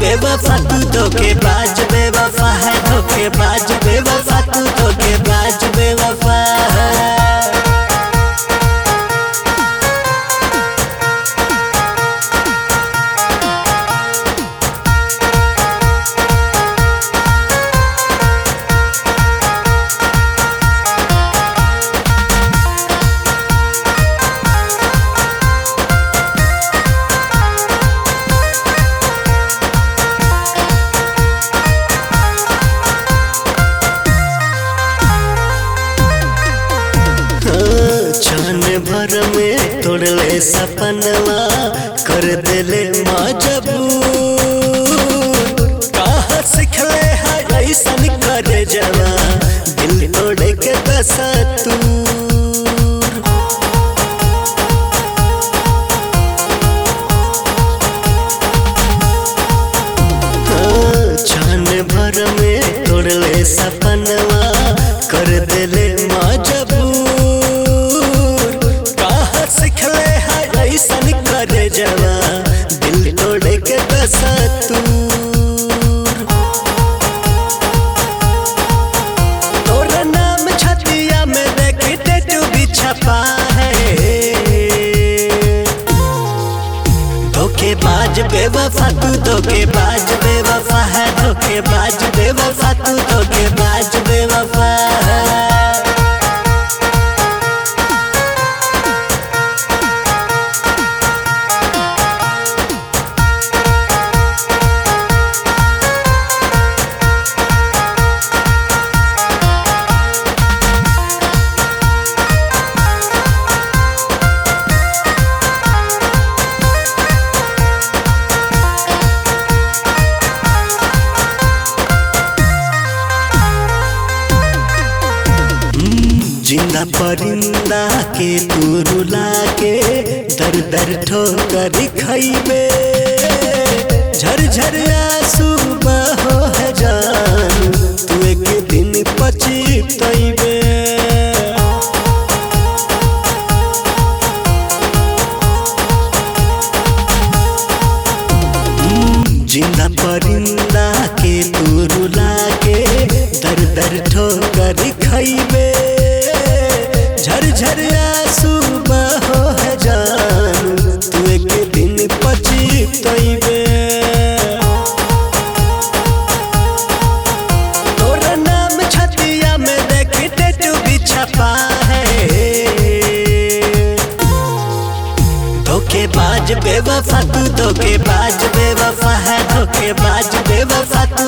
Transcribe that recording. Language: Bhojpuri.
बेवफा तू धोखेबाज बेवफा है धोखेबाज बेवफा तू धोखेबाज बेवफा क्षण भर में तोड़ले सपनवा कर देले मजबूर कहाँ सिखले है ऐसन करे जवा दिल तोड़े के दस्तूर क्षण भर में तोड़ले सपनवा कर देले मजबूर सिखले है ऐसन करे जवा दिल तोड़े के दस्तूर तोरा नाम छतिया में देखी टैटू भी छपा है धोखेबाज बेवफा तू धोखेबाज बेवफा है धोखेबाज बेवफा तू धोखेबाज बेवफा जिंदा परिंदा के तू रुला के दर दर ठोकर खइबे झरझर आंसू बहो है जान तू एक दिन पछतइबे जिंदा परिंदा के तू रुला के दर दर ठोकर खइबे झरझर आंसू बहो है जान तू एक दिन पछतइबे तोरा नाम छतिया में देखी टैटू भी छपा है धोखेबाज बेवफा तू धोखेबाज बेवफा है धोखेबाज बेवफा तू